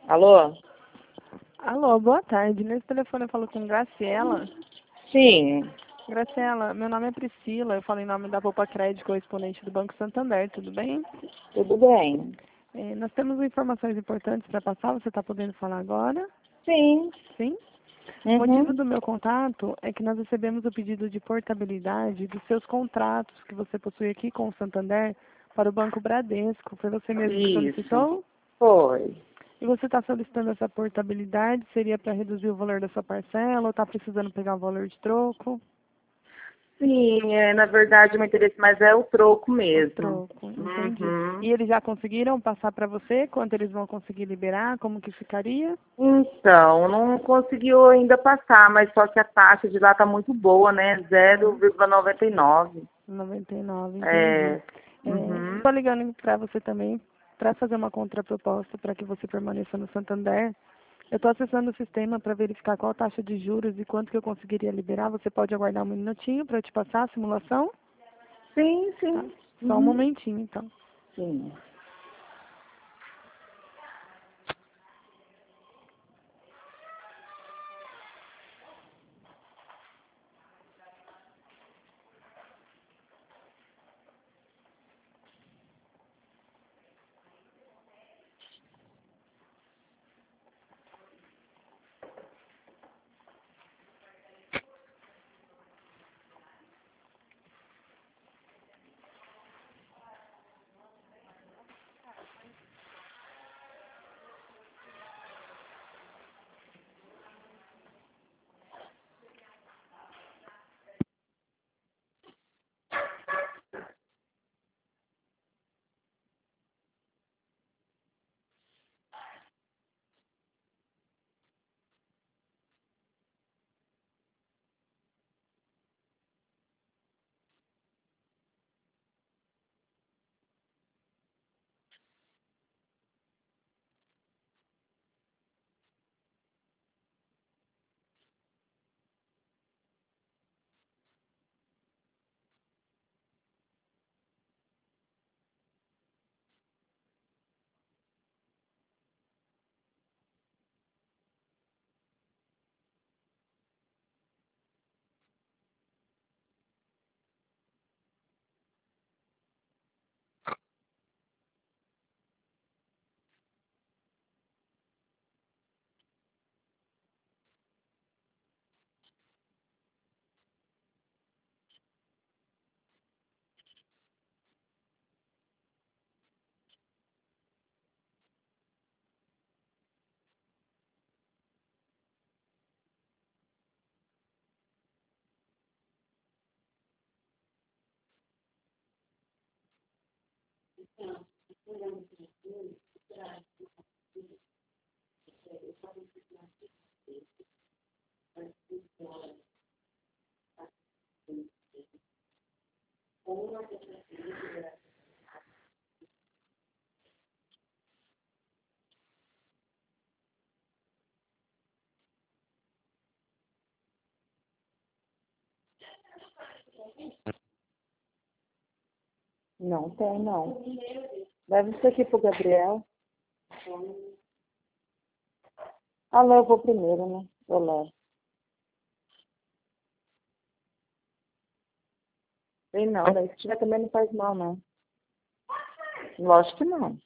Alô? Alô, boa tarde. Nesse telefone eu falo com Graciela. Sim, Graciela, meu nome é Priscila, eu falo em nome da Poupa Crédito, correspondente do Banco Santander, tudo bem? tudo bem. Nós temos informações importantes para passar, você está podendo falar agora? Sim. Sim? O motivo Uhum. do meu contato é que nós recebemos o pedido de portabilidade dos seus contratos que você possui aqui com o Santander para o Banco Bradesco. Foi você mesmo que Isso. solicitou? Foi. E você está solicitando essa portabilidade? Seria para reduzir o valor da sua parcela ou está precisando pegar o valor de troco? Sim, na verdade o meu interesse mais é o troco O mesmo. troco, entendi. Uhum. E eles já conseguiram passar para você? Quanto eles vão conseguir liberar? Como que ficaria? Então, não conseguiu ainda passar, mas só que a taxa de lá tá muito boa, né? Uhum. 0,99. 99, entendi. É. Uhum. Estou ligando para você também para fazer uma contraproposta para que você permaneça no Santander. Eu estou acessando o sistema para verificar qual a taxa de juros e quanto que eu conseguiria liberar. Você pode aguardar um minutinho para eu te passar a simulação? Sim, Tá? sim. Só um Uhum. momentinho, então. Sim. Não tem, não. Leva isso aqui pro Gabriel. Alô, eu vou primeiro, né? Eu levo. Tem não, né? Se tiver também não faz mal, não. Lógico que não.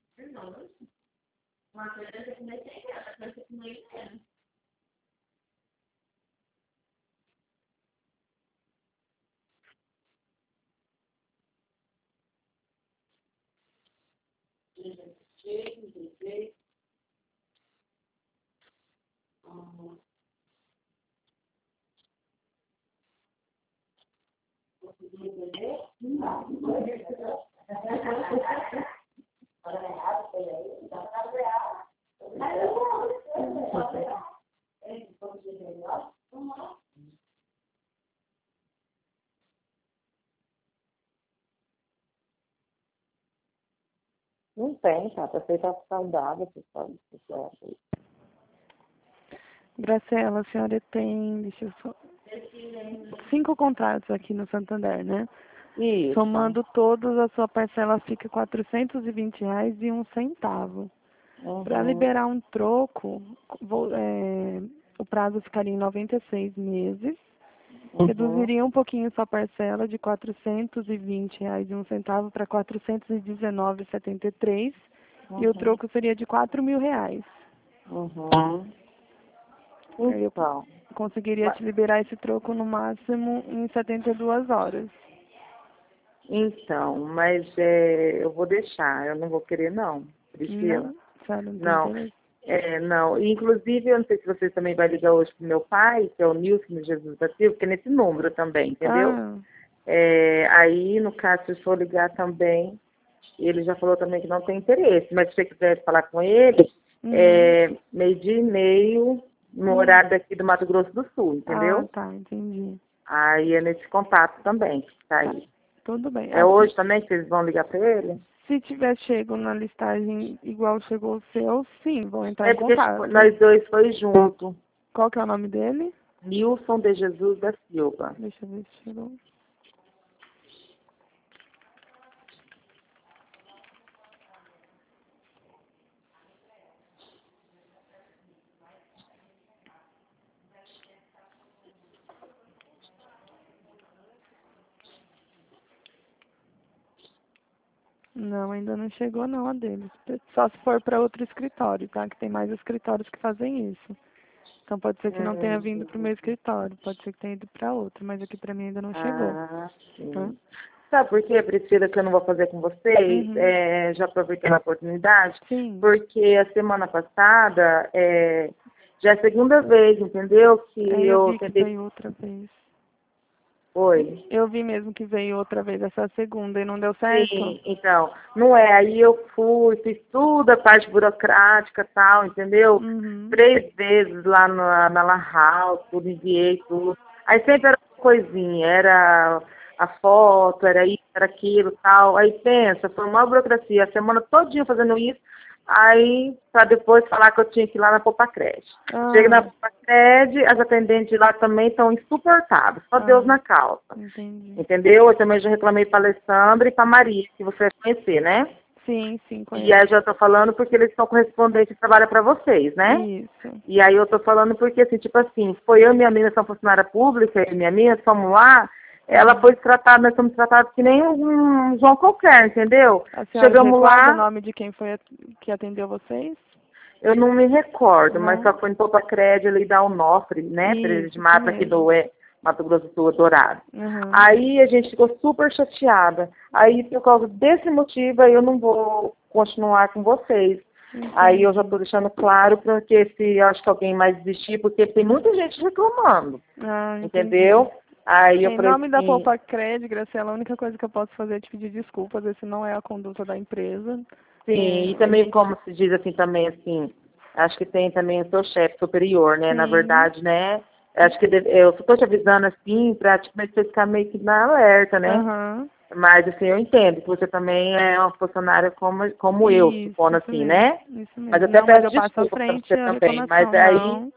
Não tem, tá? Tá feita saudável, pessoal. Graciela, a senhora tem, deixa eu só, 5 contratos aqui no Santander, né? Isso. Somando todos, a sua parcela fica R$ 420,01. Para liberar um troco, o prazo ficaria em 96 meses. Reduziria um pouquinho sua parcela de R$ 420,01 para R$ 419,73. E o troco seria de R$ 4.000. Aí eu Então, conseguiria te liberar esse troco no máximo em 72 horas. então, mas eu vou deixar, eu não vou querer não, Priscila. Não, sério, não tem Não, interesse. não. Inclusive, eu não sei se você também vai ligar hoje pro meu pai, que é o Nilson de Jesus da Silva, que é nesse número também, entendeu? Aí, no caso, se eu for ligar também, ele já falou também que não tem interesse, mas se você quiser falar com ele, 12:30, no horário daqui do Mato Grosso do Sul, entendeu? Ah, tá, entendi. Aí é nesse contato também, que tá aí. Tudo bem. É hoje também que vocês vão ligar para ele? Se tiver chego na listagem igual chegou o seu, sim, vão entrar É em porque contato. nós dois foi junto. Qual que é o nome dele? Nilson de Jesus da Silva. Deixa eu ver se chegou. Não, ainda não chegou não a deles. Só se for para outro escritório, tá? Que tem mais escritórios que fazem isso. Então pode ser que não tenha vindo para o meu escritório, pode ser que tenha ido para outro, mas aqui para mim ainda não chegou. Sim. Tá? Sabe por quê, Priscila, que eu não vou fazer com vocês? Já aproveitando a oportunidade, Sim. porque a semana passada já é a segunda vez, entendeu? Que Eu vi que tentei. veio outra vez. Oi? Eu vi mesmo que veio outra vez essa segunda e não deu certo? Sim, então, não é, aí eu fiz tudo a parte burocrática e tal, entendeu? 3 vezes lá na La House, tudo, enviei tudo. Aí sempre era uma coisinha, era a foto, era isso, era aquilo tal. Aí pensa, foi uma burocracia, a semana todinha fazendo isso, aí para depois falar que eu tinha que ir lá na Popacred. Chega na Popacred, as atendentes de lá também estão insuportáveis, só Deus na causa. Entendi. Entendeu? Eu também já reclamei para a Alessandra e para a Maria, que você vai conhecer, né? Sim, conheço. E aí já tô falando porque eles são correspondentes que trabalham para vocês, né? Isso. E aí eu tô falando porque, assim, tipo assim, foi eu e minha menina, são funcionária pública, eu e minha menina, fomos lá, ela foi tratada, nós fomos tratados que nem um João qualquer, entendeu? A senhora Chegamos recorda lá, o nome de quem foi que atendeu vocês? eu não me recordo, mas Não. só foi em Popacred ali da Onofre, né? Pereira de Mata, aqui do Mato Grosso do Sul, Dourado. Aí a gente ficou super chateada. Aí, por causa desse motivo, aí eu não vou continuar com vocês. Aí eu já estou deixando claro, porque se acho que alguém mais desistir, porque tem muita gente reclamando. Entendeu? Aí eu Em falei nome da assim, Popacred, Graciela, a única coisa que eu posso fazer é te pedir desculpas, esse não é a conduta da empresa. sim, e também como se diz assim também, assim, acho que tem também o seu chefe superior, né? Na verdade, né? Acho que eu estou te avisando assim, praticamente você ficar meio que na alerta, né? Mas assim, eu entendo que você também é uma funcionária como eu, supondo assim, né? Isso mesmo. Mas eu até peço eu passo à desculpa para frente você a também. Mas reclamação,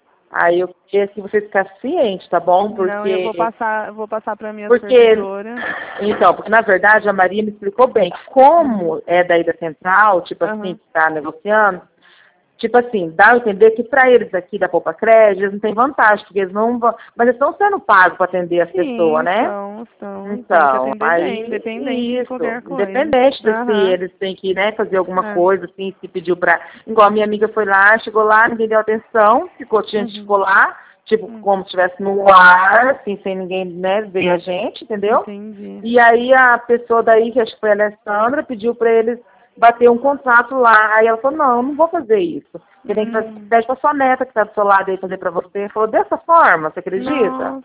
aí eu queria que você ficasse ciente, tá bom? Porque Não, eu vou passar para minha porque supervisora. então, porque na verdade a Maria me explicou bem como é daí da central, tipo assim, que está negociando. Tipo assim, dá a entender que para eles aqui da Popacred, eles não têm vantagem, porque eles não vão. Mas eles estão sendo pagos para atender as pessoas, né? Estão. Então, Tem que atender aí, bem, independente de qualquer coisa. independente de se eles têm que, né, fazer alguma coisa, assim, se pediu para. Igual a minha amiga foi lá, chegou lá, ninguém deu atenção, ficou lá, tipo, como se estivesse no ar, assim, sem ninguém, né, ver a gente, entendeu? Entendi. E aí a pessoa daí, que acho que foi a Alessandra, pediu para eles bater um contrato lá. Aí ela falou, não vou fazer isso. Você tem que fazer, pede pra sua neta que tá do seu lado aí fazer pra você. Falou, dessa forma, você acredita?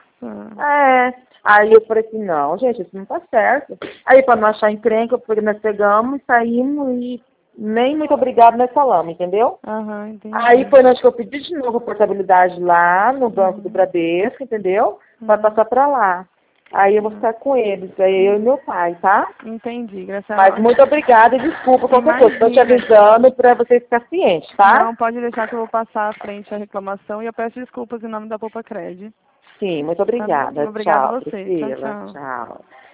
Aí eu falei assim, não, gente, isso não tá certo. Aí pra não achar encrenca, porque nós pegamos e saímos e nem muito obrigado nós falamos, entendeu? Entendi. Aí foi nós que eu pedi de novo a portabilidade lá no Banco do Bradesco, entendeu? Pra passar pra lá. Aí eu vou ficar com eles, aí eu e meu pai, tá? Entendi, Graciela. Mas muito obrigada e desculpa qualquer coisa. Estou te avisando para você ficar ciente, tá? Não, pode deixar que eu vou passar à frente a reclamação e eu peço desculpas em nome da Popacred. Sim, muito obrigada. Obrigada a Tchau, você. Priscila. Tchau. Tchau.